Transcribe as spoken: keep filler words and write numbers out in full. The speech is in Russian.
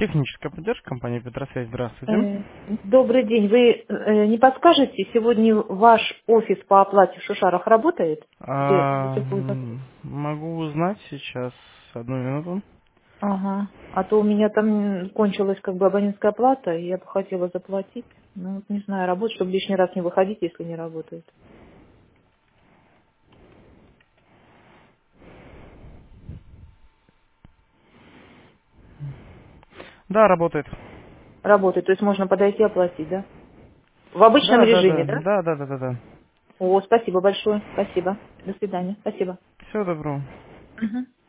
Техническая поддержка компании Петросвязь. Здравствуйте. Э, Добрый день. Вы э, не подскажете, сегодня ваш офис по оплате в Шушарах работает? Где до А, сих пор зак- м, могу узнать сейчас. Одну минуту. Ага. А то у меня там кончилась как бы абонентская плата, и я бы хотела заплатить. Ну, вот не знаю, работать, чтобы лишний раз не выходить, если не работает. Да, работает. Работает, то есть можно подойти и оплатить, да? В обычном Да, да, режиме, да. да? Да, да, да, да, да. О, спасибо большое. Спасибо. До свидания. Спасибо. Всего доброго. Мгм.